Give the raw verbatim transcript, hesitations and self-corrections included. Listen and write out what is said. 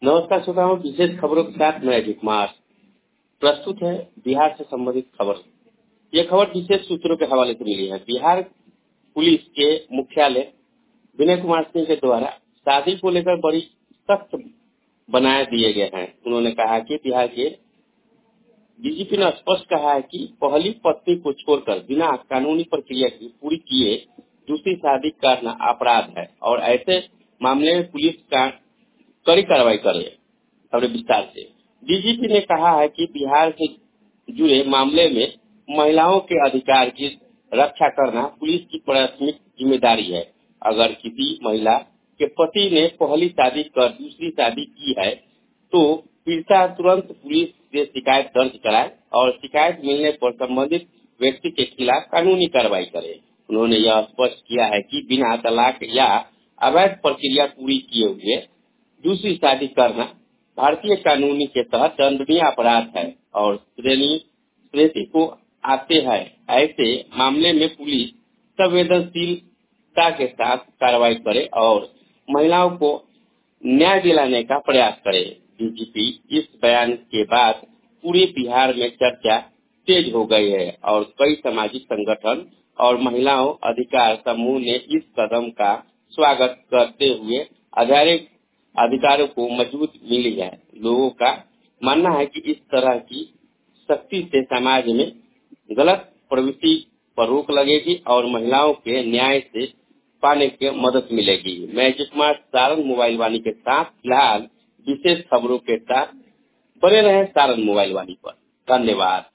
नमस्कार श्रोताओं, विशेष खबरों के साथ मैं अजय कुमार। प्रस्तुत है बिहार से संबंधित खबर। यह खबर विशेष सूत्रों के हवाले से मिली है। बिहार पुलिस के मुख्यालय विनय कुमार सिंह के द्वारा शादी को लेकर बड़ी सख्त बनाए दिए गए हैं। उन्होंने कहा कि बिहार के डीजीपी ने स्पष्ट कहा है कि पहली पत्नी को छोड़कर बिना कानूनी प्रक्रिया की पूरी किए दूसरी शादी करना अपराध है और ऐसे मामले में पुलिस का कड़ी कार्रवाई करे। खबरें विस्तार से। डीजीपी ने कहा है कि बिहार से जुड़े मामले में महिलाओं के अधिकार की रक्षा करना पुलिस की प्राथमिक जिम्मेदारी है। अगर किसी महिला के पति ने पहली शादी कर दूसरी शादी की है तो पीड़िता तुरंत पुलिस से शिकायत दर्ज कराए और शिकायत मिलने पर संबंधित व्यक्ति के खिलाफ कानूनी कार्रवाई करे। उन्होंने यह स्पष्ट किया है कि बिना तलाक या अवैध प्रक्रिया पूरी किए हुए दूसरी शादी करना भारतीय कानूनी के तहत दंडनीय अपराध है और श्रेणी श्रेणी को आते हैं। ऐसे मामले में पुलिस संवेदनशीलता के साथ कार्रवाई करे और महिलाओं को न्याय दिलाने का प्रयास करे। डीजीपी इस बयान के बाद पूरे बिहार में चर्चा तेज हो गई है और कई सामाजिक संगठन और महिलाओं अधिकार समूह ने इस कदम का स्वागत करते हुए आधारिक अधिकारों को मजबूत मिली है। लोगों का मानना है कि इस तरह की सख्ती से समाज में गलत प्रवृत्ति पर रोक लगेगी और महिलाओं के न्याय से पाने की मदद मिलेगी। मैं अजय कुमार सारण मोबाइल वाणी के साथ फिलहाल विशेष खबरों के साथ बने रहे सारण मोबाइल वाणी पर। धन्यवाद।